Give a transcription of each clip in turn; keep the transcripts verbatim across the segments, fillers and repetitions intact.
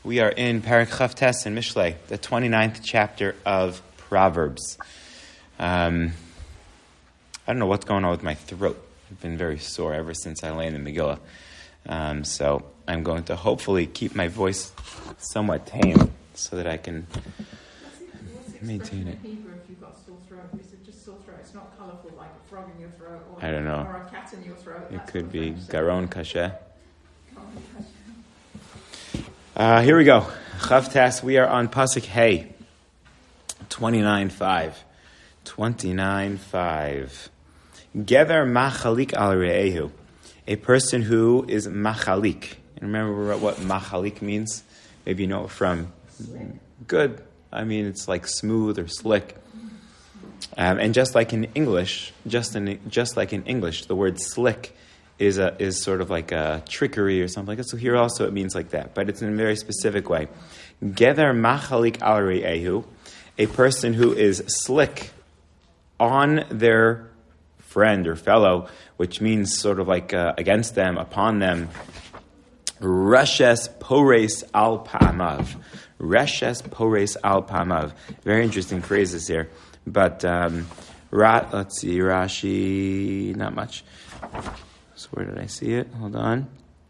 We are in Parak Chavtes and Mishlei, the twenty-ninth chapter of Proverbs. Um, I don't know what's going on with my throat. I've been very sore ever since I lay in the Megillah. Um, so I'm going to hopefully keep my voice somewhat tame so that I can maintain it. If you've got a sore throat, is it just sore throat? It's not colourful like a frog in your throat or, I don't know. or a cat in your throat. It That's could be French Garon Kasher. says. Uh, here we go. Chavtes, we are on Pasuk Hey, twenty-nine five. twenty-nine five. Gever machalik al re'ehu. A person who is machalik. And remember what machalik means? Maybe you know it from good. I mean, it's like smooth or slick. Um, and just like in English, just in just like in English, the word slick is a is sort of like a trickery or something like that. So here also it means like that, but it's in a very specific way. Gever machalik al re'ehu, a person who is slick on their friend or fellow, which means sort of like uh, against them, upon them. Reshes pores al pa'amav. Reshes pores al pa'amav. Very interesting phrases here. But, um, ra- let's see, Rashi, not much. So where did I see it? Hold on.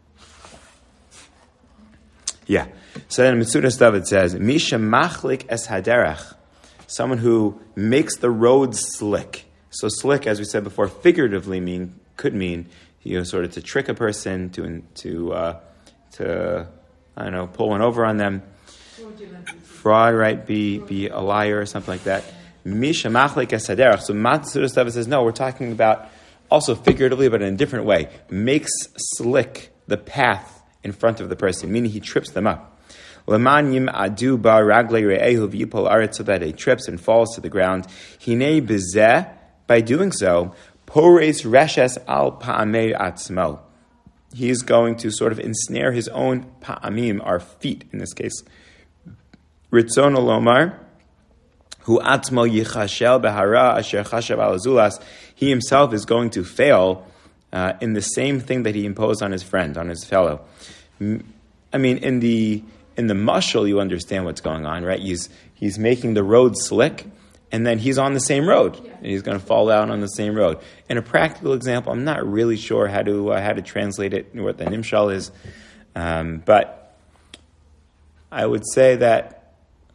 Yeah. So then Mitzudas David says, Misha machlik es haderach. Someone who makes the road slick. So slick, as we said before, figuratively mean could mean, you know, sort of to trick a person, to to uh, to I don't know, pull one over on them. Fraud, right? Be be a liar or something like that. Misha machlik es haderach. So Mitzudas David says, no, we're talking about also figuratively, but in a different way. Makes slick the path in front of the person, meaning he trips them up. Leman yim adu ba raglei re'ehu v'yipol aretz, so that he trips and falls to the ground. Hinei bezeh, by doing so, pores reshes al pa'amei atzmo. He is going to sort of ensnare his own pa'amim, our feet in this case. Ritzon olomar, hu atzmo yichashel behara asher chashav al azulas. He himself is going to fail uh, in the same thing that he imposed on his friend, on his fellow. I mean, in the in the mashal, you understand what's going on, right? He's he's making the road slick, and then he's on the same road, and he's going to fall down on the same road. In a practical example, I'm not really sure how to uh, how to translate it, what the nimshal is, um, but I would say that,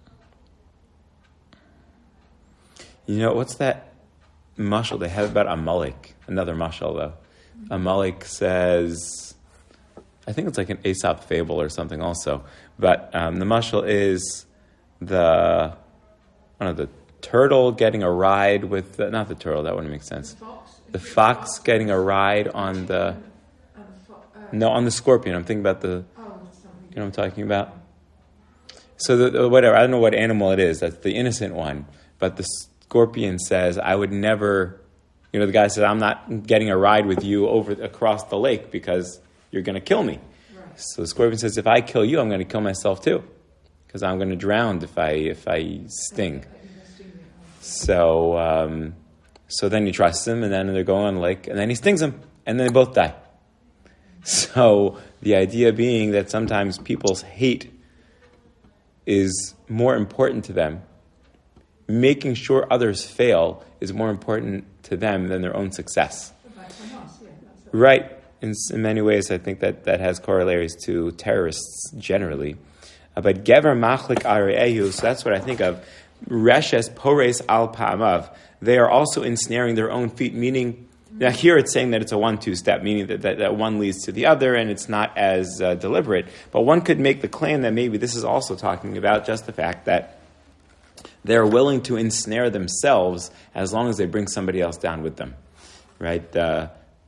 you know, what's that mashal they have about Amalek? Another mashal, though. Amalek says, I think it's like an Aesop fable or something also. But um, the mashal is the, I don't know, the turtle getting a ride with, the, not the turtle, that wouldn't make sense. The fox, the fox getting a ride on the, no, on the scorpion. I'm thinking about the, you know what I'm talking about? So the, whatever, I don't know what animal it is. That's the innocent one. But the scorpion says, I would never, you know, the guy says, I'm not getting a ride with you over across the lake because you're going to kill me. Right. So the scorpion says, if I kill you, I'm going to kill myself too, because I'm going to drown if I if I sting. So um, so then he trusts him, and then they're going on the lake, and then he stings him, and then they both die. So the idea being that sometimes people's hate is more important to them. Making sure others fail is more important to them than their own success. Right. In, in many ways, I think that that has corollaries to terrorists generally. Uh, but gever machlik al re'ehu, so that's what I think of. Reshes pores al pa'amav. They are also ensnaring their own feet, meaning, now here it's saying that it's a one-two step, meaning that, that, that one leads to the other, and it's not as uh, deliberate. But one could make the claim that maybe this is also talking about just the fact that they're willing to ensnare themselves as long as they bring somebody else down with them. Right? Uh,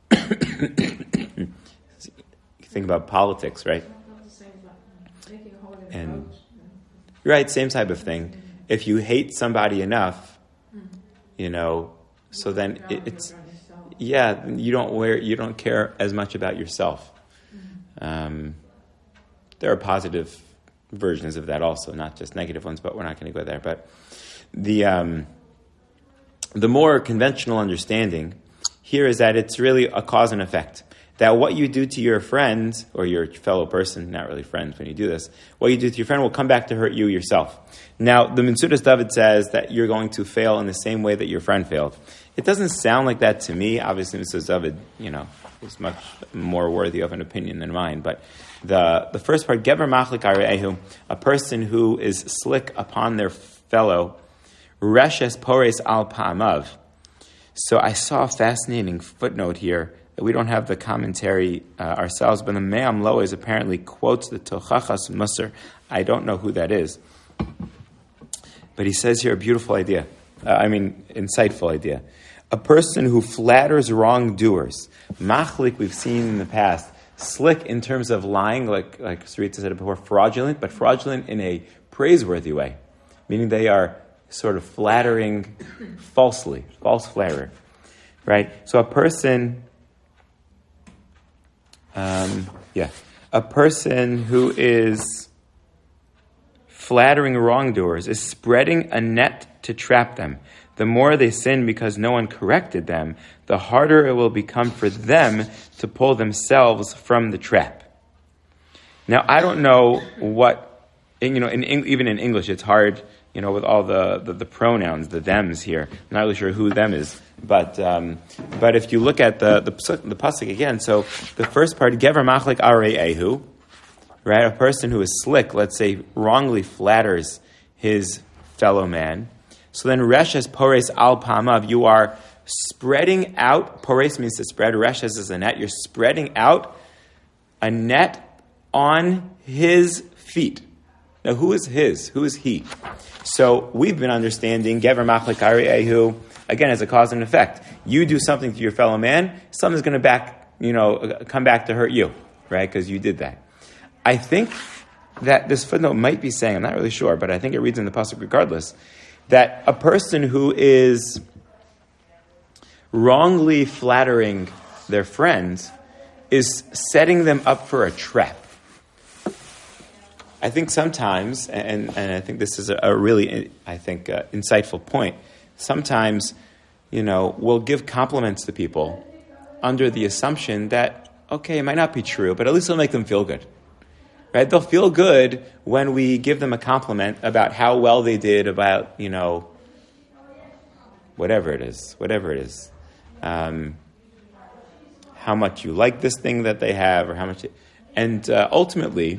think about politics, right? And right, same type of thing. If you hate somebody enough, you know, so then it, it's yeah, you don't wear, you don't care as much about yourself. Um, there are positive versions of that also, not just negative ones, but we're not going to go there. But the um, the more conventional understanding here is that it's really a cause and effect. that what you do to your friend, or your fellow person, not really friends when you do this, what you do to your friend will come back to hurt you yourself. Now, the Metzudas David says that you're going to fail in the same way that your friend failed. It doesn't sound like that to me. Obviously, Metzudas David, you know, is much more worthy of an opinion than mine. But the the first part, Gever Machlik Are'ehu, a person who is slick upon their fellow, Reshes Pores Al Pa'amav. So I saw a fascinating footnote here. We don't have the commentary uh, ourselves, but the Me'am Loez apparently quotes the Tochachas Musar. I don't know who that is. But he says here a beautiful idea. Uh, I mean, insightful idea. A person who flatters wrongdoers. Machlik, we've seen in the past. Slick in terms of lying, like, like Sarita said before, fraudulent, but fraudulent in a praiseworthy way. Meaning they are sort of flattering falsely, false flatterer. Right? So a person... Um, yeah, a person who is flattering wrongdoers is spreading a net to trap them. The more they sin because no one corrected them, the harder it will become for them to pull themselves from the trap. Now, I don't know what, you know, in, even in English, it's hard, you know, with all the, the, the pronouns, the thems here. I'm not really sure who them is. But um, but if you look at the, the, the pasuk again, so the first part, Gever Machlik Are'ehu, right? A person who is slick, let's say, wrongly flatters his fellow man. So then Reshes Pores Al Pa'amav, you are spreading out, Pores means to spread, Reshes is a net, you're spreading out a net on his feet. Now, who is his? Who is he? So we've been understanding Gever Machlik Are'ehu, again, as a cause and effect. You do something to your fellow man, something's going to back, you know, come back to hurt you, right? Because you did that. I think that this footnote might be saying, I'm not really sure, but I think it reads in the pasuk regardless, that a person who is wrongly flattering their friends is setting them up for a trap. I think sometimes, and, and I think this is a, a really, I think, uh, insightful point, sometimes, you know, we'll give compliments to people under the assumption that, okay, it might not be true, but at least it'll make them feel good. Right? They'll feel good when we give them a compliment about how well they did, about, you know, whatever it is, whatever it is. Um, how much you like this thing that they have, or how much... It, and uh, ultimately,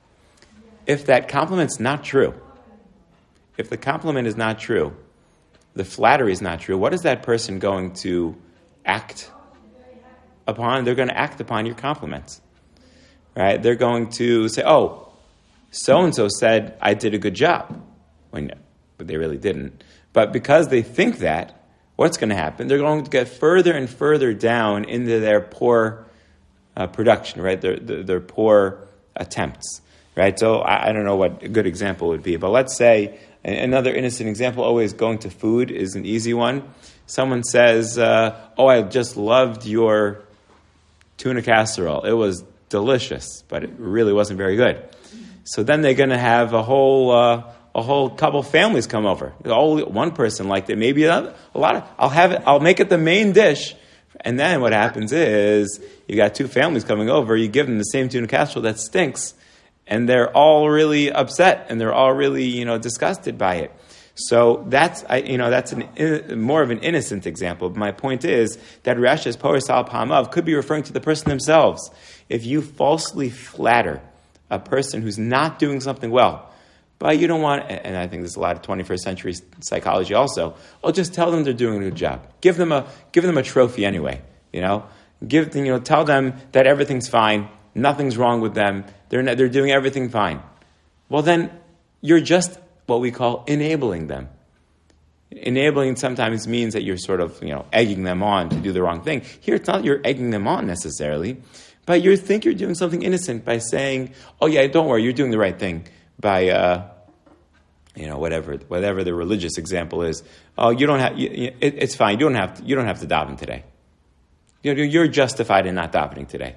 if that compliment's not true, if the compliment is not true, the flattery is not true, what is that person going to act upon? They're going to act upon your compliments. Right? They're going to say, oh, so-and-so said I did a good job. When, but they really didn't. But because they think that, what's going to happen? They're going to get further and further down into their poor uh, production, right? Their, their, their poor attempts, right? So I, I don't know what a good example would be, but let's say another innocent example, always going to food is an easy one. Someone says, uh, oh, I just loved your tuna casserole. It was delicious, but it really wasn't very good. So then they're going to have a whole uh, a whole couple families come over. Only one person liked it, maybe a, a lot of. I'll have it. I'll make it the main dish, and then what happens is you got two families coming over. You give them the same tuna casserole that stinks, and they're all really upset, and they're all really, you know, disgusted by it. So that's, I, you know, that's an, more of an innocent example. But my point is that Reshes Pores Al Pa'amav could be referring to the person themselves. If you falsely flatter a person who's not doing something well, but you don't want, and I think there's a lot of twenty-first century psychology also, well, just tell them they're doing a good job. Give them a give them a trophy anyway. You know, give you know, tell them that everything's fine, nothing's wrong with them. They're not, they're doing everything fine. Well, then you're just what we call enabling them. Enabling sometimes means that you're sort of, you know, egging them on to do the wrong thing. Here, it's not that you're egging them on necessarily, but you think you're doing something innocent by saying, "Oh yeah, don't worry, you're doing the right thing." By, uh, you know, whatever whatever the religious example is. Oh, you don't have. You, you, it, it's fine. You don't have. To, you don't have to daven today. You know, you're justified in not davening today.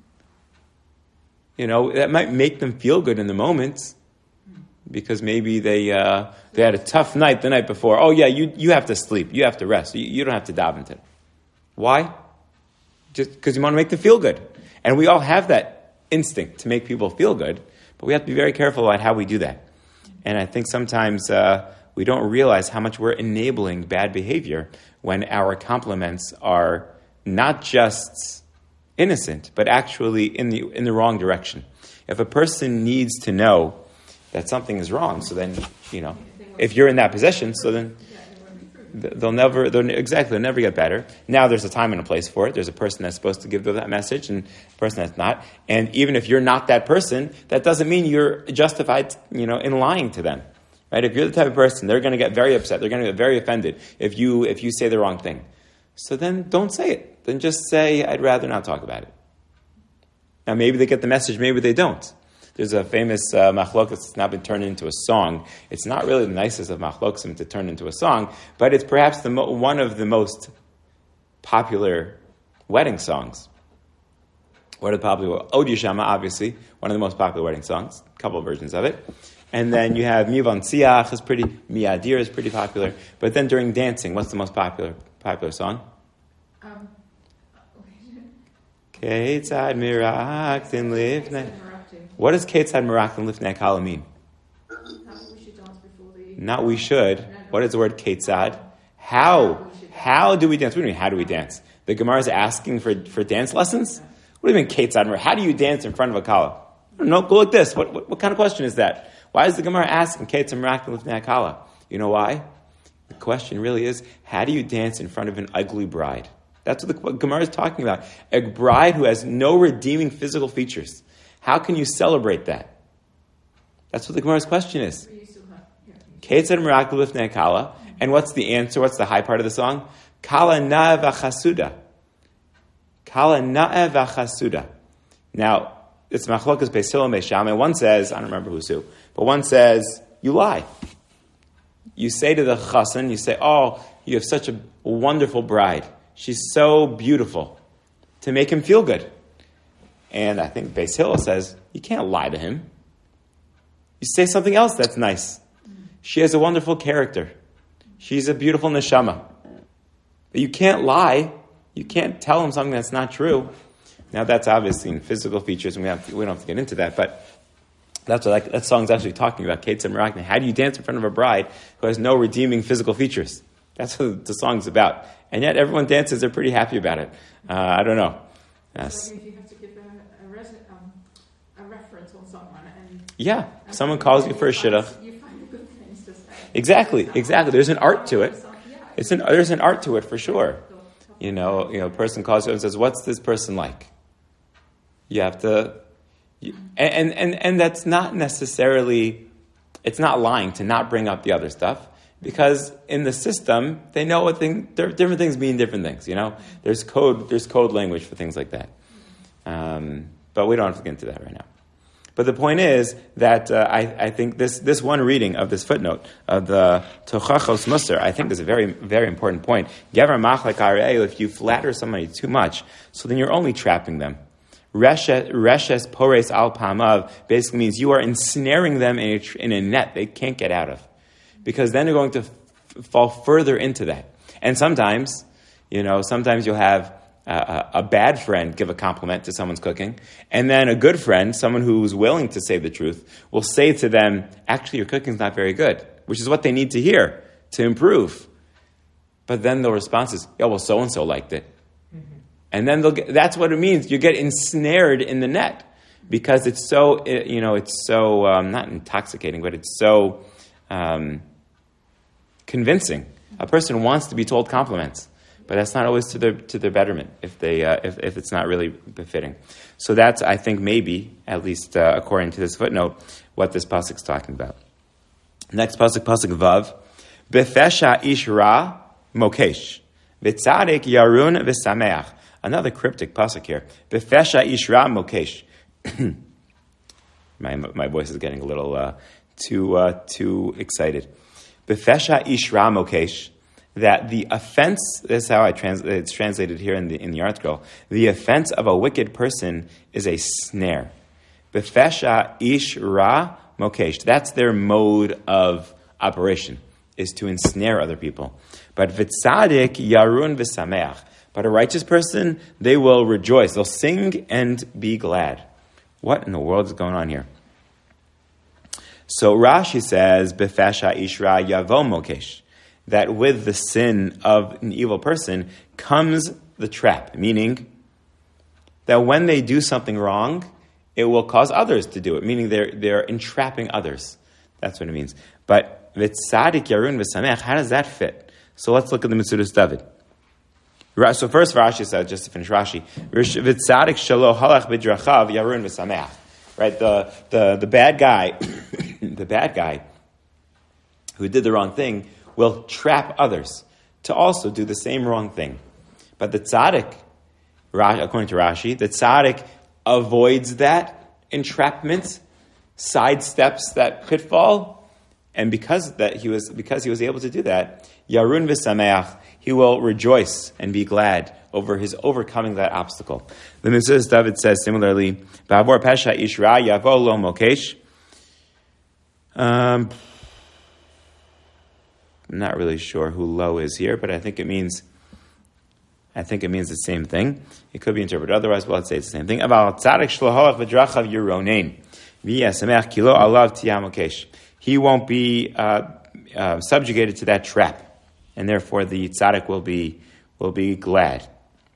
You know, that might make them feel good in the moment, because maybe they uh, they had a tough night the night before. Oh yeah, you you have to sleep. You have to rest. You, you don't have to daven today. Why? just because you want to make them feel good. And we all have that instinct to make people feel good, but we have to be very careful about how we do that. And I think sometimes uh, we don't realize how much we're enabling bad behavior when our compliments are not just innocent, but actually in the in the wrong direction. If a person needs to know that something is wrong, so then, you know, if you're in that position, so then they'll never, they'll, exactly, they'll never get better. Now there's a time and a place for it. There's a person that's supposed to give them that message and a person that's not. And even if you're not that person, that doesn't mean you're justified, you know, in lying to them. Right? If you're the type of person, they're going to get very upset. They're going to get very offended if you if you say the wrong thing. So then don't say it. Then just say, I'd rather not talk about it. Now maybe they get the message, maybe they don't. There's a famous uh, machlokas that's now been turned into a song. It's not really the nicest of machlokasim to turn into a song, but it's perhaps the mo- one of the most popular wedding songs. What are the popular? Od Yishama, obviously, one of the most popular wedding songs. A couple of versions of it. And then you have Mivan Tziach is pretty, Miadir is pretty popular. But then during dancing, what's the most popular popular song? Um, Keitzad Miraktin Lifnei. What does Keitzad Miraktin Lifnei Kala mean? Not we should. What is the word Keitzad? How? How do we dance? What do you mean, how do we dance? The Gemara is asking for, for dance lessons? What do you mean Keitzad? How do you dance in front of a Kala? No, go like this. What, what, what kind of question is that? Why is the Gemara asking Keitzad Miraktin Lifnei Kala? You know why? The question really is, how do you dance in front of an ugly bride? That's what the Gemara is talking about. A bride who has no redeeming physical features. How can you celebrate that? That's what the Gemara's question is. Keitzad Miraktin Lifnei Kala. And what's the answer? What's the high part of the song? Kala na'eh v'chasuda. Kala na'eh v'chasuda. Now, it's machlokas Beis Hillel and Beis Shammai. One says, I don't remember who's who, but one says, you lie. You say to the chassan, you say, oh, you have such a wonderful bride. She's so beautiful. To make him feel good. And I think Beis Hillel says, you can't lie to him. You say something else that's nice. She has a wonderful character. She's a beautiful neshama. But you can't lie. You can't tell him something that's not true. Now that's obviously in physical features, and we, have to, we don't have to get into that, but that's what that, that song's actually talking about. Keitzad Miraktin. How do you dance in front of a bride who has no redeeming physical features? That's what the song's about. And yet everyone dances, they're pretty happy about it. Uh, I don't know. Yes. Like if you have to give a, a, res- um, a reference on someone. And, yeah, and someone calls you for a shidduch. You find good things to say. Exactly, exactly. There's an art to it. It's an, there's an art to it for sure. You know, you know, a person calls you and says, what's this person like? You have to, you, and, and, and that's not necessarily, it's not lying to not bring up the other stuff, because in the system, they know what thing, different things mean different things, you know? There's code, there's code language for things like that. Um, but we don't have to get into that right now. But the point is that uh, I, I think this, this one reading of this footnote of the Tochachos Musar, I think is a very, very important point. Gever machlek arei, if you flatter somebody too much, so then you're only trapping them. Reshes pores al pamav basically means you are ensnaring them in a, in a net they can't get out of. Because then they're going to f- fall further into that. And sometimes, you know, sometimes you'll have a, a bad friend give a compliment to someone's cooking, and then a good friend, someone who's willing to say the truth, will say to them, actually, your cooking's not very good, which is what they need to hear to improve. But then the response is, yeah, well, so-and-so liked it. And then they'll get, that's what it means. You get ensnared in the net because it's so, you know, it's so, um, not intoxicating, but it's so um, convincing. A person wants to be told compliments, but that's not always to their to their betterment if they uh, if, if it's not really befitting. So that's, I think, maybe, at least uh, according to this footnote, what this pasuk is talking about. Next pasuk, pasuk vav, befesha ish ra mokesh, v'tzadik yarun v'sameach. Another cryptic pasuk here. Befesha ishra mokesh. my my voice is getting a little uh, too uh, too excited. Befesha ishra mokesh. That the offense. This is how I trans, it's translated here in the in the article. The offense of a wicked person is a snare. Befesha ishra mokesh. That's their mode of operation, is to ensnare other people. But v'tzadik yarun v'sameach. But a righteous person, they will rejoice. They'll sing and be glad. What in the world is going on here? So Rashi says, Befesha Ishra Yavo Mokesh, that with the sin of an evil person comes the trap, meaning that when they do something wrong, it will cause others to do it, meaning they're they're entrapping others. That's what it means. But Vitzadik Yarun V'Samech, how does that fit? So let's look at the Metzudas David. So first Rashi said, just to finish Rashi, Vitzadik Shalo Halach B'Drachav Yarun V'Samech. Right, the the the bad guy, the bad guy who did the wrong thing will trap others to also do the same wrong thing. But the tzaddik, according to Rashi, the tzaddik avoids that entrapment, sidesteps that pitfall, and because that he was because he was able to do that, Yarun v'Sameach, he will rejoice and be glad over his overcoming that obstacle. The Metzudas David says similarly, Ba'avor pesha ishra yavo lo mokesh. Um, I'm not really sure who lo is here, but I think it means I think it means the same thing. It could be interpreted otherwise, but let's say it's the same thing. He won't be uh, uh, subjugated to that trap, and therefore the tzaddik will be will be glad.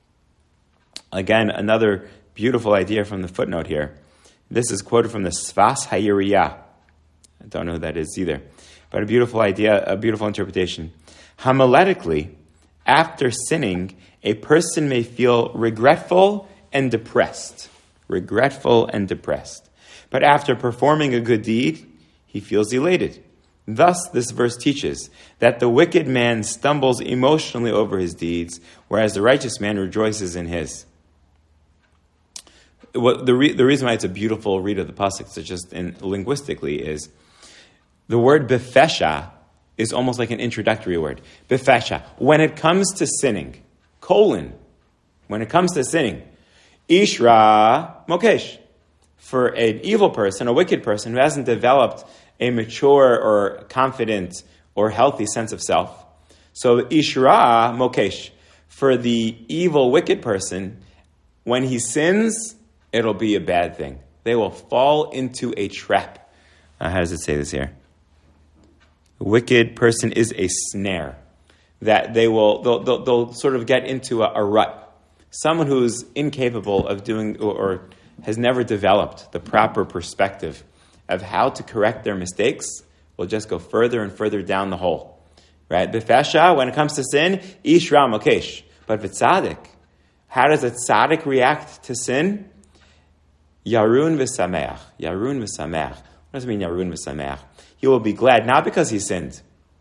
Again, another beautiful idea from the footnote here. This is quoted from the Sfas Hayiriyah. I don't know who that is either, but a beautiful idea, a beautiful interpretation. Homiletically, after sinning, a person may feel regretful and depressed. Regretful and depressed. But after performing a good deed, he feels elated. Thus, this verse teaches that the wicked man stumbles emotionally over his deeds, whereas the righteous man rejoices in his. What the, re- the reason why it's a beautiful read of the pasuk, so just in, linguistically, is the word befesha is almost like an introductory word. Befesha. When it comes to sinning, colon, when it comes to sinning, ishra mokesh. For an evil person, a wicked person who hasn't developed a mature or confident or healthy sense of self. So ishra mokesh. For the evil, wicked person, when he sins, it'll be a bad thing. They will fall into a trap. Uh, how does it say this here? A wicked person is a snare that they will they'll, they'll, they'll sort of get into a, a rut. Someone who's incapable of doing or, or has never developed the proper perspective of how to correct their mistakes will just go further and further down the hole. Right? Befesha, when it comes to sin, ishra mokesh. But v'tzadik, how does a tzaddik react to sin? Yarun v'sameach. Yarun v'sameach. What does it mean, yarun v'sameach? He will be glad, not because he sinned.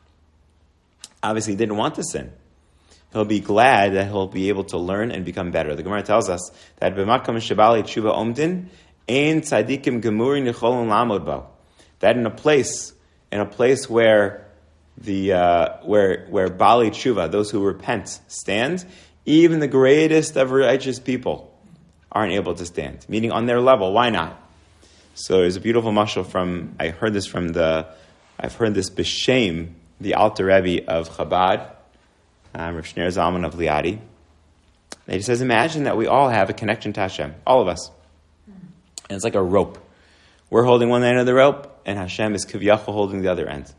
Obviously, he didn't want to sin. He'll be glad that he'll be able to learn and become better. The Gemara tells us that b'makam shabali tshuva omdin ein tzadikim gemuri nicholon lamod bo. That in a place, in a place where the uh, where where bali tshuva, those who repent, stand, even the greatest of righteous people aren't able to stand. Meaning on their level. Why not? So there's a beautiful mashal from, I heard this from the, I've heard this b'shem, the Alter Rebbe of Chabad, um, Rav Shneur Zalman of Liadi. And he says, imagine that we all have a connection to Hashem, all of us. And it's like a rope. We're holding one end of the rope, and Hashem is kiviyachol holding the other end.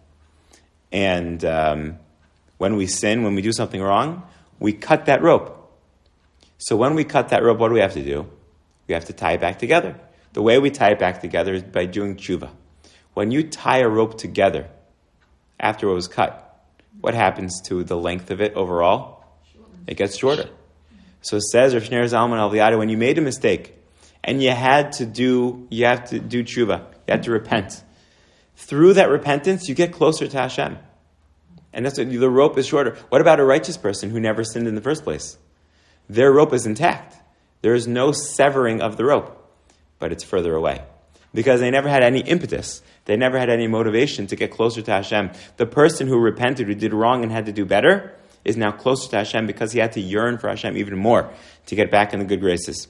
And um, when we sin, when we do something wrong, we cut that rope. So when we cut that rope, what do we have to do? We have to tie it back together. The way we tie it back together is by doing tshuva. When you tie a rope together after it was cut, what happens to the length of it overall? It gets shorter. So it says Rav Shneur Zalman al Liadi, when you made a mistake and you had to do, you have to do tshuva, you had to repent. Through that repentance, you get closer to Hashem. And that's what, the rope is shorter. What about a righteous person who never sinned in the first place? Their rope is intact. There is no severing of the rope. But it's further away. Because they never had any impetus. They never had any motivation to get closer to Hashem. The person who repented, who did wrong and had to do better, is now closer to Hashem because he had to yearn for Hashem even more to get back in the good graces.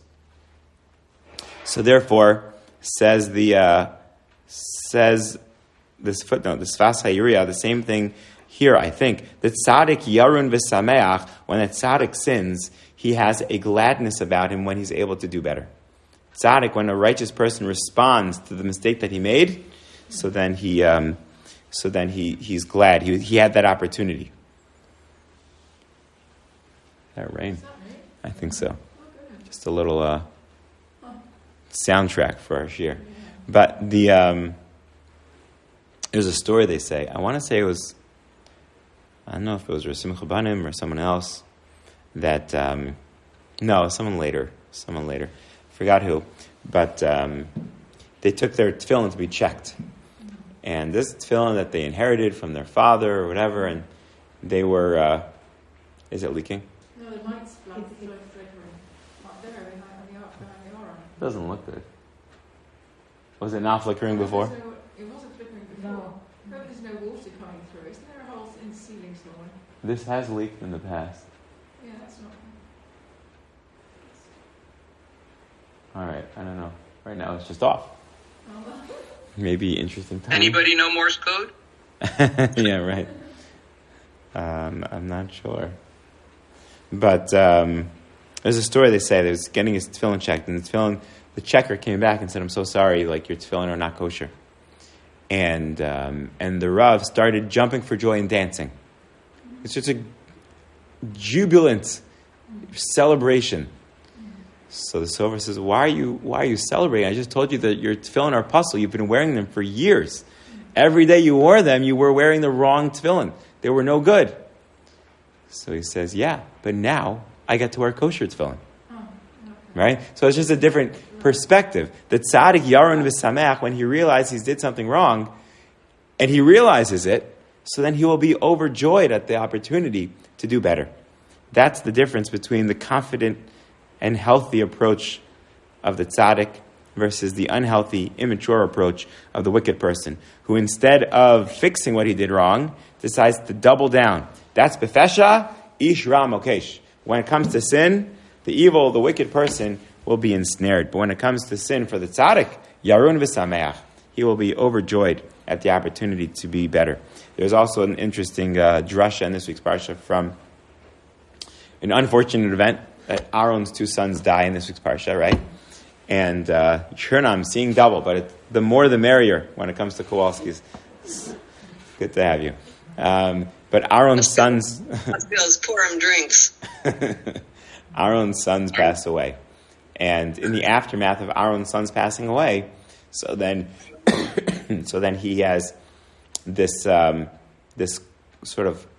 So therefore, says the uh, says this footnote, the Sfas Hayiriyah, the same thing here, I think. The tzaddik yarun v'sameach, when a tzaddik sins, he has a gladness about him when he's able to do better. Tzaddik, when a righteous person responds to the mistake that he made, so then he, um, so then he, he's glad he he had that opportunity. That rain, I think so. Just a little uh, soundtrack for our shir. But the um, there's a story they say. I want to say it was. I don't know if it was Rasim Chabanim or someone else. That um, no, someone later, someone later. Forgot who, but um, they took their tefillin to be checked, and this tefillin that they inherited from their father or whatever, and they were. Uh, is it leaking? No, the light's flickering. Up there, behind the arm. It doesn't look good. Was it not flickering before? No, it wasn't flickering before. No. Hope there's no water coming through. Isn't there a hole in the ceiling somewhere? This has leaked in the past. Yeah, that's not. All right, I don't know. Right now it's just off. Oh. Maybe interesting time. Anybody know Morse code? Yeah, right. Um, I'm not sure. But um, there's a story they say that was getting his tefillin checked, and the tefillin, the checker came back and said, "I'm so sorry, like your tefillin are not kosher." And um, and the Rav started jumping for joy and dancing. It's just a jubilant celebration. So the Sofer says, "Why are you why are you celebrating? I just told you that your tefillin are puzzle. You've been wearing them for years. Every day you wore them, you were wearing the wrong tefillin. They were no good." So he says, "Yeah, but now I get to wear kosher tefillin." Oh, okay. Right? So it's just a different perspective. The tzaddik yaron v'sameach, when he realizes he did something wrong, and he realizes it, so then he will be overjoyed at the opportunity to do better. That's the difference between the confident and healthy approach of the tzaddik versus the unhealthy, immature approach of the wicked person, who instead of fixing what he did wrong, decides to double down. That's befesha, ish ra mokesh. When it comes to sin, the evil, the wicked person will be ensnared. But when it comes to sin for the tzaddik, yarun v'sameach, he will be overjoyed at the opportunity to be better. There's also an interesting uh, drasha in this week's parsha from an unfortunate event that Aaron's two sons die in this week's parsha, right? And uh, sure enough, I'm seeing double, but it, the more the merrier when it comes to Kowalski's. Good to have you. Um, but Aaron's sons... Let's pour him drinks. Aaron's sons pass away. And in the aftermath of Aaron's sons passing away, so then so then he has this um, this sort of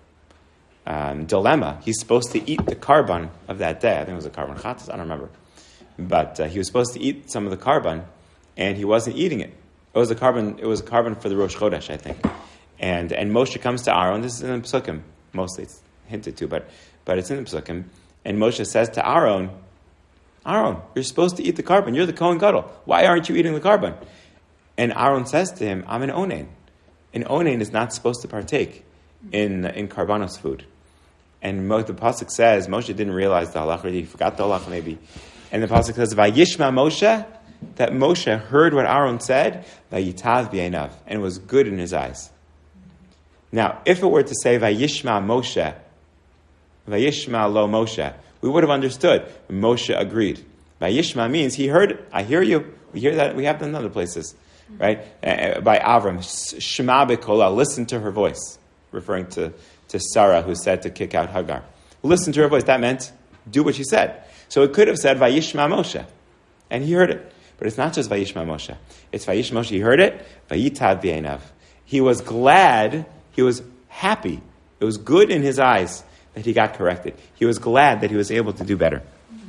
um, dilemma. He's supposed to eat the carbon of that day. I think it was a carbon chatas, I don't remember. But uh, he was supposed to eat some of the carbon, and he wasn't eating it. It was a carbon. It was a carbon for the Rosh Chodesh, I think. And and Moshe comes to Aaron. This is in the Pesukim, mostly it's hinted to, but but it's in the Pesukim. And Moshe says to Aaron, Aaron, you're supposed to eat the carbon. You're the Kohen Gadol. Why aren't you eating the carbon? And Aaron says to him, I'm an onain. An onain is not supposed to partake in in karbanos food. And Mo, the pasuk says Moshe didn't realize the halacha. He forgot the halacha maybe. And the pasuk says, "Vayishma Moshe," that Moshe heard what Aaron said, "Vayitav b'einav," and it was good in his eyes. Now, if it were to say "Vayishma Moshe," "Vayishma lo Moshe," we would have understood. Moshe agreed. Vayishma means he heard it. I hear you. We hear that. We have that in other places, right? Uh, by Avram, Shema b'kola, listen to her voice, referring to, to Sarah, who said to kick out Hagar. Listen to her voice. That meant do what she said. So it could have said Vayishma Moshe, and he heard it. But it's not just Vayishma Moshe. It's Vayishma Moshe. He heard it. Vayitav b'einav. He was glad. He was happy. It was good in his eyes that he got corrected. He was glad that he was able to do better.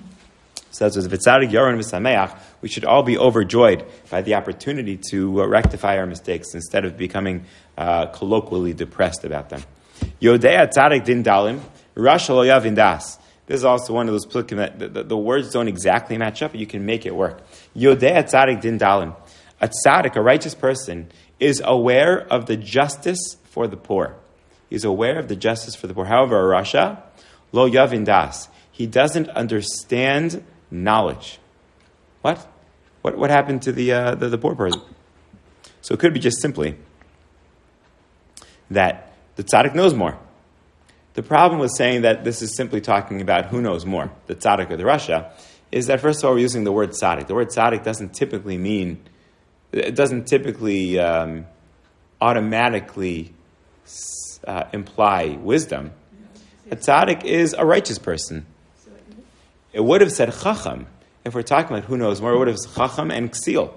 So that's what V'tzadik Yaron V'sameach. We should all be overjoyed by the opportunity to uh, rectify our mistakes instead of becoming uh, colloquially depressed about them. Yodea Tzadik Din Dalim Rasha Lo Yavin Das. This is also one of those plikim that the, the, the words don't exactly match up, but you can make it work. Yodea Tzadik Din Dalim. A tzaddik, a righteous person, is aware of the justice for the poor. He's aware of the justice for the poor. However, a rasha, lo yavin das. He doesn't understand knowledge. What? What what happened to the, uh, the the poor person? So it could be just simply that the tzaddik knows more. The problem with saying that this is simply talking about who knows more, the tzaddik or the rasha, is that first of all we're using the word tzaddik. The word tzaddik doesn't typically mean, it doesn't typically um, automatically uh, imply wisdom. A tzaddik is a righteous person. It would have said chacham. If we're talking about who knows more, it would have said chacham and ksil.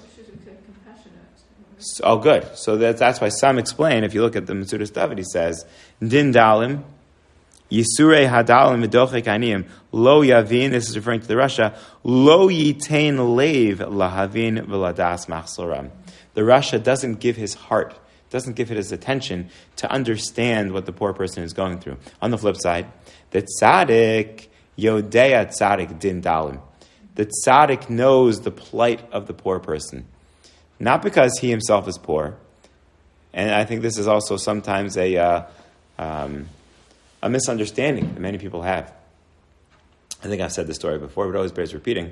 So, oh, good. So that, that's why some explain, if you look at the Metzudas David, he says, Din dalim, Yisurei hadalim v'dochek aniyim, lo yavin, this is referring to the rasha, lo yitain leiv lahavin v'ladas machsoram. The rasha doesn't give his heart, doesn't give it his attention to understand what the poor person is going through. On the flip side, the tzaddik, yodea tzaddik din dalim. The tzaddik knows the plight of the poor person. Not because he himself is poor, and I think this is also sometimes a uh, um, a misunderstanding that many people have. I think I've said this story before, but it always bears repeating.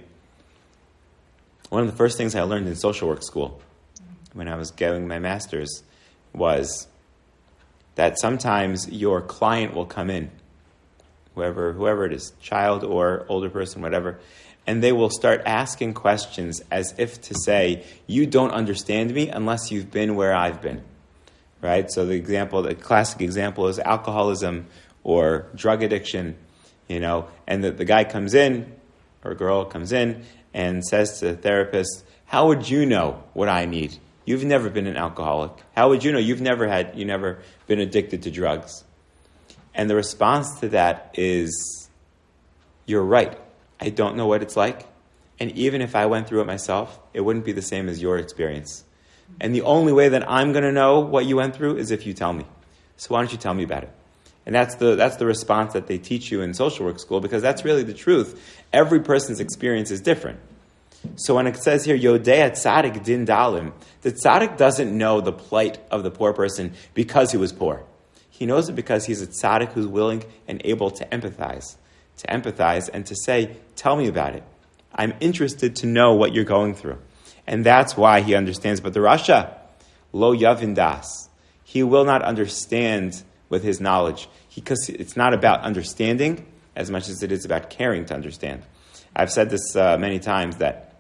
One of the first things I learned in social work school when I was getting my master's was that sometimes your client will come in, whoever whoever it is, child or older person, whatever, and they will start asking questions as if to say, you don't understand me unless you've been where I've been, right? So the example, the classic example is alcoholism or drug addiction, you know, and the, the guy comes in, or girl comes in, and says to the therapist, how would you know what I need? You've never been an alcoholic. How would you know? You've never had, you never been addicted to drugs. And the response to that is, you're right. I don't know what it's like. And even if I went through it myself, it wouldn't be the same as your experience. And the only way that I'm going to know what you went through is if you tell me. So why don't you tell me about it? And that's the that's the response that they teach you in social work school, because that's really the truth. Every person's experience is different. So when it says here, Yodea tzaddik din dalim, the tzaddik doesn't know the plight of the poor person because he was poor. He knows it because he's a tzaddik who's willing and able to empathize. To empathize and to say, tell me about it. I'm interested to know what you're going through. And that's why he understands. But the rasha, lo yavin das, he will not understand with his knowledge. Because it's not about understanding as much as it is about caring to understand. I've said this uh, many times, that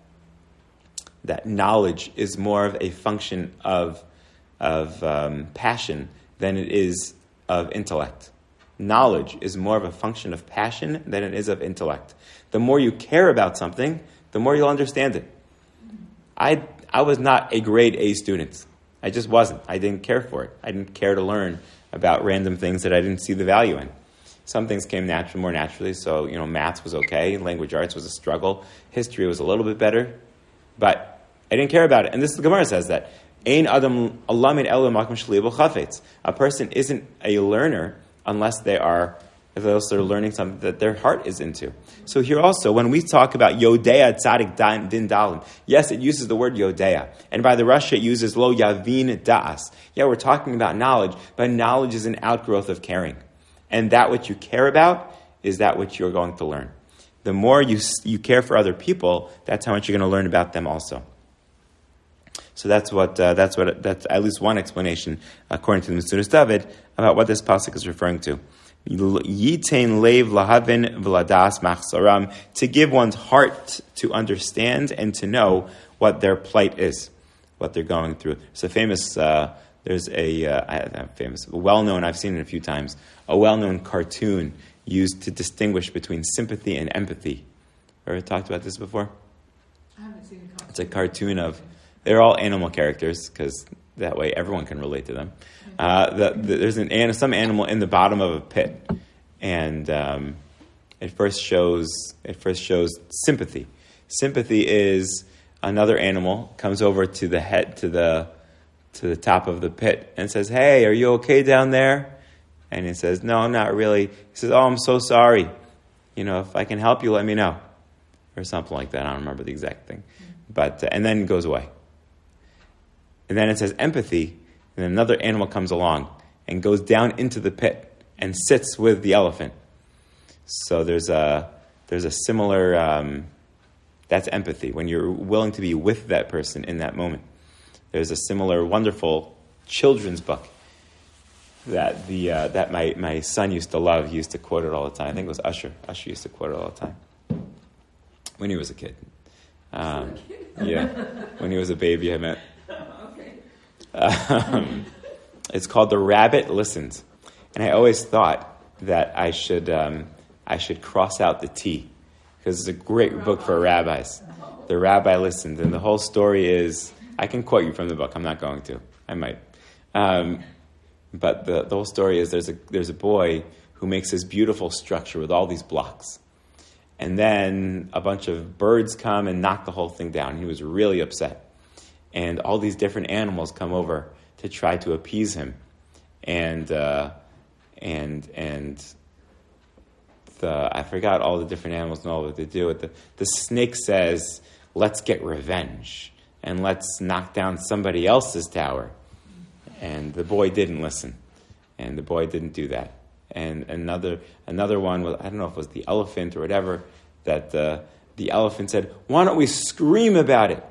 that knowledge is more of a function of, of um, passion than it is of intellect. Knowledge is more of a function of passion than it is of intellect. The more you care about something, the more you'll understand it. I I was not a grade A student. I just wasn't. I didn't care for it. I didn't care to learn about random things that I didn't see the value in. Some things came natural, more naturally. So, you know, maths was okay. Language arts was a struggle. History was a little bit better. But I didn't care about it. And this the Gemara says that. Ein adam alamin elu makom sheli b'chafetz. A person isn't a learner unless they are, if they're learning something that their heart is into. So here also, when we talk about Yodea Tzadik Din Dalim, yes, it uses the word Yodea. And by the Rasha, it uses Lo Yavin Da'as. Yeah, we're talking about knowledge, but knowledge is an outgrowth of caring. And that which you care about is that which you're going to learn. The more you you care for other people, that's how much you're going to learn about them also. So that's what uh, that's what that's at least one explanation, according to the Metzudas David, about what this pasuk is referring to. Yitain leiv lahavin v'ladas machsaram, to give one's heart to understand and to know what their plight is, what they're going through. It's a famous. Uh, there's a uh, famous, well-known. I've seen it a few times. A well-known cartoon used to distinguish between sympathy and empathy. Ever talked about this before? I haven't seen the cartoon. It's a cartoon of. They're all animal characters because that way everyone can relate to them. Uh, the, the, there's an some animal in the bottom of a pit, and um, it first shows it first shows sympathy. Sympathy is another animal comes over to the head to the to the top of the pit and says, "Hey, are you okay down there?" And he says, "No, not really." He says, "Oh, I'm so sorry. You know, if I can help you, let me know," or something like that. I don't remember the exact thing, but uh, and then it goes away. And then it says empathy, and another animal comes along and goes down into the pit and sits with the elephant. So there's a there's a similar, um, that's empathy, when you're willing to be with that person in that moment. There's a similar wonderful children's book that the uh, that my, my son used to love. He used to quote it all the time. I think it was Usher. Usher used to quote it all the time when he was a kid. Um, yeah, when he was a baby, I meant. Okay. Um, it's called The Rabbit Listens, and I always thought that I should um, I should cross out the T because it's a great book for rabbis. The Rabbi Listens, and the whole story is, I can quote you from the book. I'm not going to. I might. Um, but the, the whole story is there's a there's a boy who makes this beautiful structure with all these blocks. And then a bunch of birds come and knock the whole thing down. He was really upset. And all these different animals come over to try to appease him. And uh, and and the I forgot all the different animals know what to do. The, the snake says, let's get revenge. And let's knock down somebody else's tower. And the boy didn't listen. And the boy didn't do that. And another another one was, I don't know if it was the elephant or whatever, that the, the elephant said, why don't we scream about it?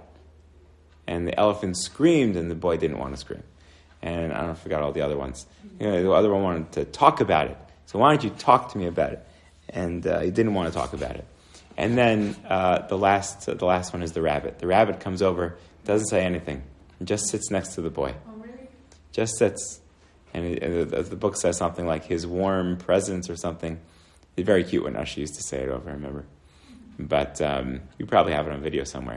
And the elephant screamed, and the boy didn't want to scream. And I don't know, I forgot all the other ones. You know, the other one wanted to talk about it. So why don't you talk to me about it? And uh, he didn't want to talk about it. And then uh, the last uh, the last one is the rabbit. The rabbit comes over, doesn't say anything, and just sits next to the boy. Oh, really? Just sits. And, it, and the, the book says something like his warm presence or something. It's very cute when Usher used to say it over, I remember. But um, you probably have it on video somewhere.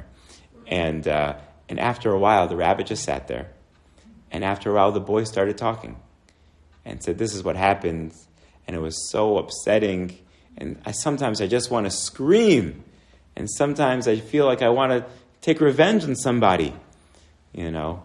And uh, and after a while, the rabbit just sat there. And after a while, the boy started talking and said, this is what happened. And it was so upsetting. And I, sometimes I just want to scream. And sometimes I feel like I want to take revenge on somebody, you know.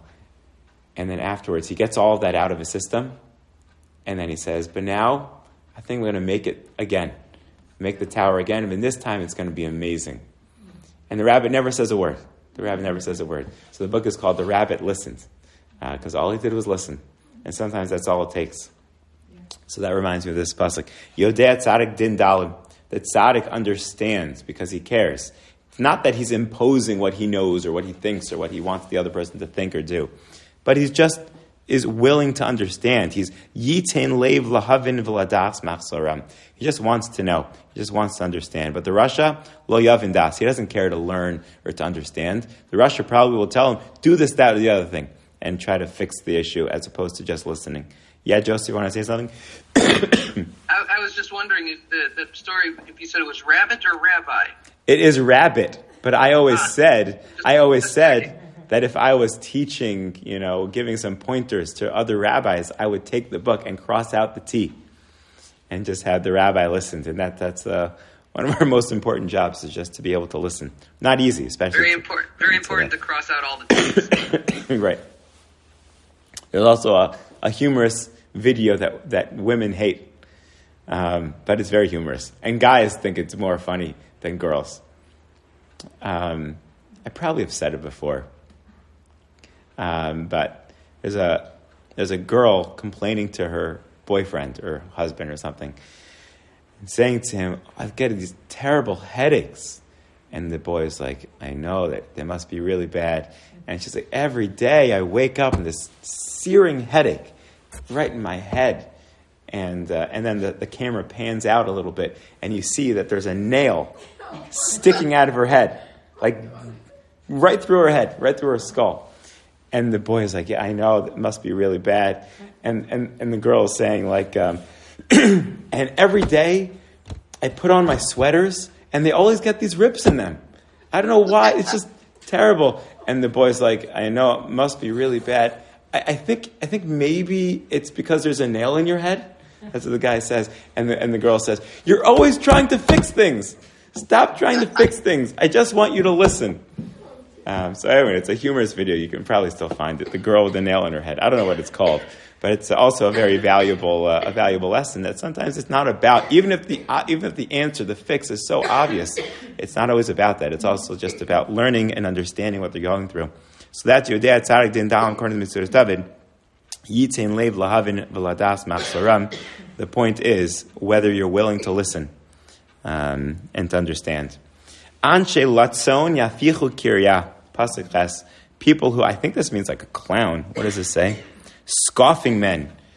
And then afterwards, he gets all of that out of his system. And then he says, but now I think we're going to make it again. Make the tower again. And this time it's going to be amazing. And the rabbit never says a word. The rabbit never says a word. So the book is called The Rabbit Listens. Because uh, all he did was listen. And sometimes that's all it takes. Yeah. So that reminds me of this pasuk. Yodea tzaddik din dalim. That tzaddik understands because he cares. It's not that he's imposing what he knows or what he thinks or what he wants the other person to think or do. But he's just is willing to understand. He's yitain leiv lahavin v'ladas machsoram. He just wants to know. He just wants to understand. But the Rasha, lo yavin das. He doesn't care to learn or to understand. The Rasha probably will tell him, do this, that, or the other thing, and try to fix the issue as opposed to just listening. Yeah, Joseph, you want to say something? I, I was just wondering if the, the story, if you said it was rabbit or rabbi. It is rabbit, but I always ah, said, I always said that if I was teaching, you know, giving some pointers to other rabbis, I would take the book and cross out the T and just have the rabbi listen. And that that's uh, one of our most important jobs is just to be able to listen. Not easy, especially. Very important. Very important to cross out all the T's. Right. There's also a, a humorous video that, that women hate, um, but it's very humorous. And guys think it's more funny than girls. Um, I probably have said it before. Um, but there's a there's a girl complaining to her boyfriend or husband or something, and saying to him, "I've got these terrible headaches," and the boy's like, "I know that they must be really bad." And she's like, "Every day I wake up with this searing headache right in my head," and uh, and then the, the camera pans out a little bit, and you see that there's a nail sticking out of her head, like right through her head, right through her skull. And the boy is like, yeah, I know, it must be really bad. And and, and the girl is saying, like, um, and every day I put on my sweaters and they always get these rips in them. I don't know why. It's just terrible. And the boy's like, I know, it must be really bad. I, I think I think maybe it's because there's a nail in your head. That's what the guy says. And the, and the girl says, you're always trying to fix things. Stop trying to fix things. I just want you to listen. Um, so anyway, it's a humorous video. You can probably still find it. The girl with the nail in her head. I don't know what it's called, but it's also a very valuable, uh, a valuable lesson that sometimes it's not about. Even if the uh, even if the answer, the fix, is so obvious, it's not always about that. It's also just about learning and understanding what they're going through. So that's Yodea Tzadik Din Dalam according to Mitzvah David. Yitain Leiv Lahavin V'Ladas Machsoram. The point is whether you're willing to listen um, and to understand. Anshe Latzon Yafichu Kirya. Pasuk Ches. People who, I think this means like a clown. What does it say? Scoffing men.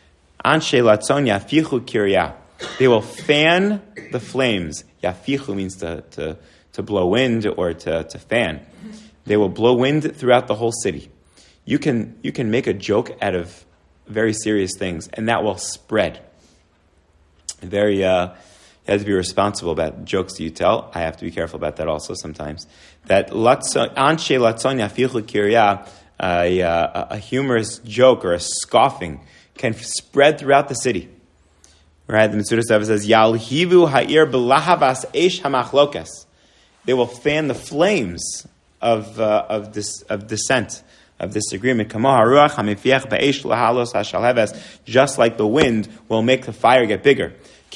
Anshe latzon yafichu kirya. They will fan the flames. Yafichu means to, to, to blow wind or to, to fan. They will blow wind throughout the whole city. You can you can make a joke out of very serious things, and that will spread. Very, uh, you have to be responsible about jokes that you tell. I have to be careful about that also sometimes. That anshe latzon yafichu kirya, a, a, a humorous joke or a scoffing can spread throughout the city. Right? The Metzudas Davar says, Yalhivu ha'ir b'lahavas eish hamachlokas. They will fan the flames of uh, of this of dissent, of disagreement. Just like the wind will make the fire get bigger.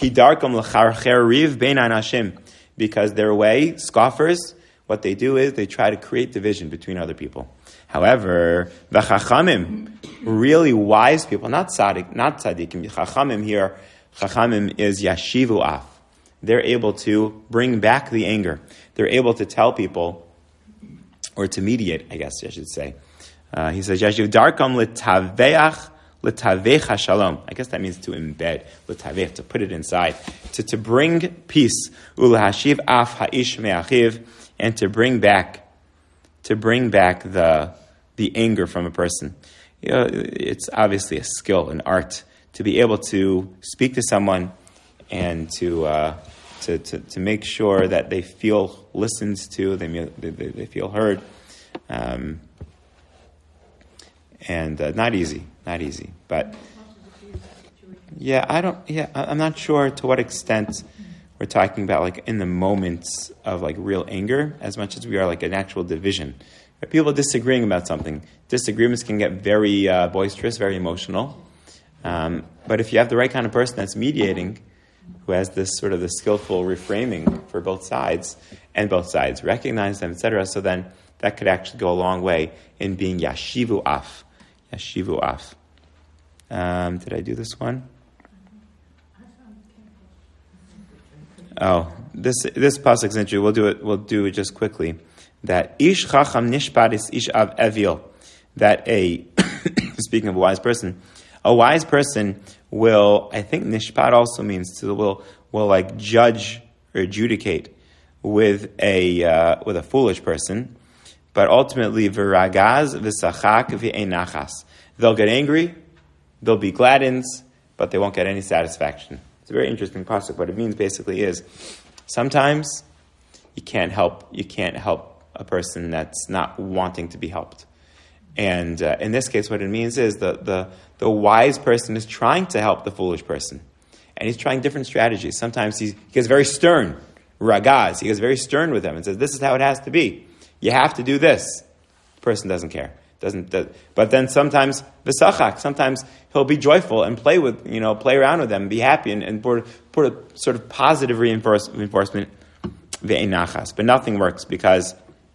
Because their way, scoffers, what they do is they try to create division between other people. However, the chachamim, really wise people, not tzaddik, not tzaddikim, chachamim here, chachamim is yashivu af. They're able to bring back the anger. They're able to tell people, or to mediate, I guess I should say. Uh, he says, Yashiv darkam l'taveach l'tavecha shalom. I guess that means to embed, l'taveach, to put it inside, to, to bring peace, u'l'hashiv af ha'ish me'achiv, and to bring back, to bring back the the anger from a person. You know, it's obviously a skill, an art, to be able to speak to someone and to uh, to, to to make sure that they feel listened to, they they, they feel heard, um, and uh, not easy, not easy. But yeah, I don't. Yeah, I'm not sure to what extent we're talking about, like in the moments of like real anger, as much as we are like an actual division. People disagreeing about something. Disagreements can get very uh, boisterous, very emotional. Um, but if you have the right kind of person that's mediating, who has this sort of the skillful reframing for both sides, and both sides recognize them, et cetera, so then that could actually go a long way in being yashivu af. Yashivu af. Um, did I do this one? Oh, this this pasuk is interesting. We'll do it. We'll do it just quickly. That ish chacham nishpat is ish av evil. That a speaking of a wise person, a wise person will. I think nishpat also means to will will like judge or adjudicate with a uh, with a foolish person, but ultimately viragaz v'sachak v'einachas. They'll get angry, they'll be gladdened, but they won't get any satisfaction. It's a very interesting pasuk. What it means basically is sometimes you can't help you can't help a person that's not wanting to be helped. And uh, in this case, what it means is the, the the wise person is trying to help the foolish person. And he's trying different strategies. Sometimes he, he gets very stern, ragaz. He gets very stern with them and says, this is how it has to be. You have to do this. The person doesn't care. Doesn't. Does, but then sometimes, v'sachak, sometimes he'll be joyful and play with, you know, play around with them, and be happy, and, and put, put a sort of positive reinforce, reinforcement, ve'einachas. But nothing works because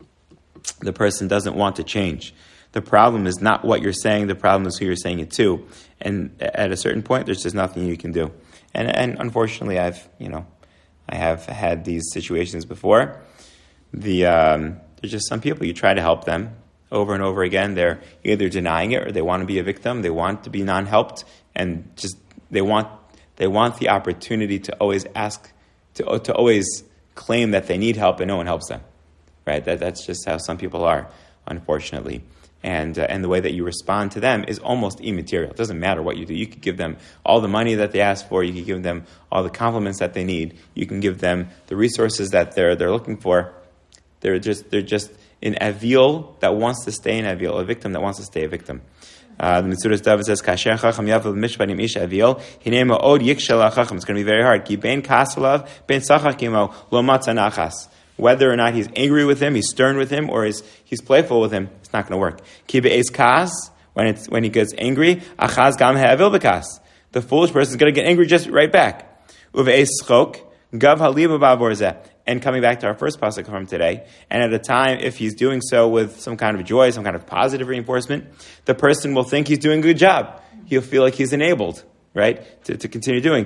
the person doesn't want to change. The problem is not what you're saying, the problem is who you're saying it to. And at a certain point, there's just nothing you can do. And and unfortunately, I've, you know, I have had these situations before. The um, there's just some people, you try to help them over and over again. They're either denying it or they want to be a victim. They want to be non-helped, and just they want they want the opportunity to always ask, to to always claim that they need help and no one helps them. Right? That that's just how some people are, unfortunately. And uh, and the way that you respond to them is almost immaterial. It doesn't matter what you do. You could give them all the money that they ask for. You could give them all the compliments that they need. You can give them the resources that they're they're looking for. They're just they're just an avil that wants to stay an avil, a victim that wants to stay a victim. Uh, the Metzudas Davar says, "Kasher chacham yavel mishpanim ish avil hinei ma'od yikshel chacham." It's going to be very hard. Ki ben kasalav ben sachakimo lo matzanachas. Whether or not he's angry with him, he's stern with him, or he's, he's playful with him, it's not going to work. Ki be'ez kas, when it's when he gets angry, achaz gam ha'avil b'kas. The foolish person is going to get angry just right back. Uve'ez chok, gav haliba ba'avorzeh. And coming back to our first pasuk from today, and at a time, if he's doing so with some kind of joy, some kind of positive reinforcement, the person will think he's doing a good job. He'll feel like he's enabled, right, to, to continue doing.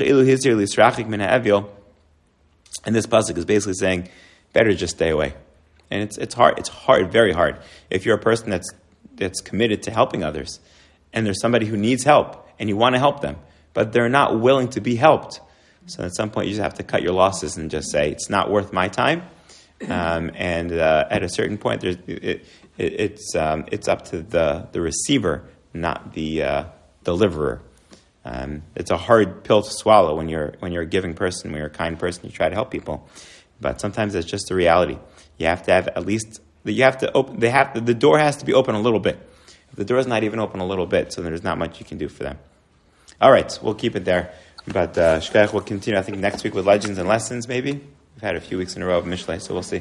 And this pasuk is basically saying, better just stay away. And it's it's hard. It's hard, very hard. If you're a person that's that's committed to helping others, and there's somebody who needs help, and you want to help them, but they're not willing to be helped. So at some point, you just have to cut your losses and just say, it's not worth my time. Um, and uh, at a certain point, there's, it, it, it's um, it's up to the, the receiver, not the uh, deliverer. Um, it's a hard pill to swallow when you're when you're a giving person, when you're a kind person, you try to help people. But sometimes it's just the reality. You have to have at least you have to open. They have to, the door has to be open a little bit. If the door is not even open a little bit, so there's not much you can do for them. All right, we'll keep it there. But uh, Shkoyach will continue. I think next week with legends and lessons. Maybe we've had a few weeks in a row of Mishlei, so we'll see.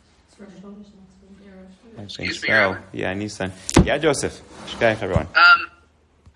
Excuse me, so, yeah, Nisan. Yeah, Joseph. Shkoyach, everyone. Um,